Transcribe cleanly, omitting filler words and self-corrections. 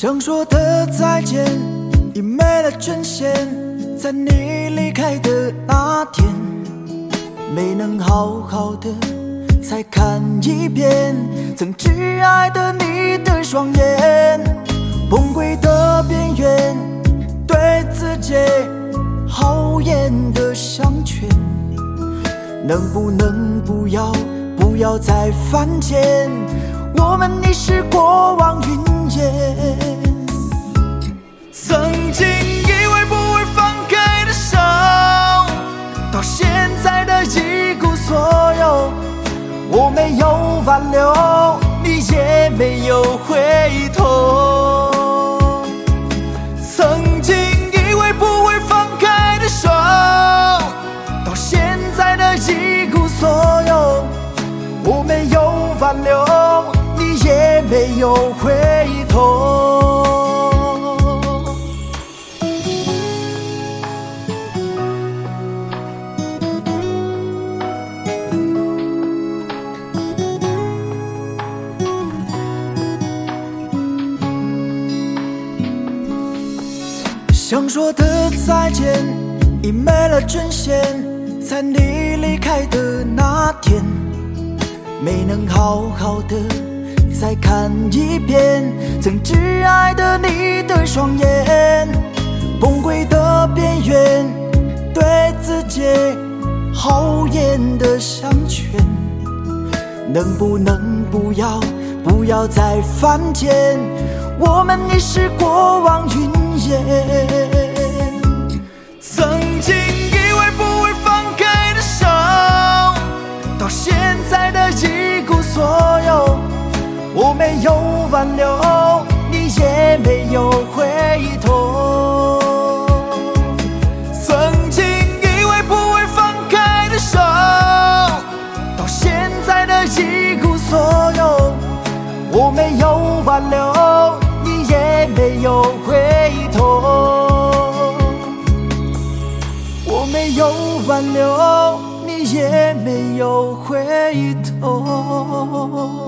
想说的再见已没了阵线，在你离开的那天，没能好好的再看一遍曾挚爱的你的双眼，崩溃的边缘，对自己好言的相劝，能不能不要再犯贱，我们已是过往云烟。曾经以为不会放开的手，到现在的一无所有，我没有挽留，你也没有回头。曾经以为不会放开的手，到现在的一无所有，我没有挽留，你也没有回头。想说的再见已没了阵线，在你离开的那天，没能好好的再看一遍曾挚爱的你的双眼，崩溃的边缘，对自己好言的相劝，能不能不要再犯贱，我们已是过往云烟。曾经以为不会放开的手，到现在的一无所有，我没有挽留，你也没有回头。曾经以为不会放开的手，到现在的一无所有，我没有挽留，你也没有回头。我没有挽留，你也没有回头。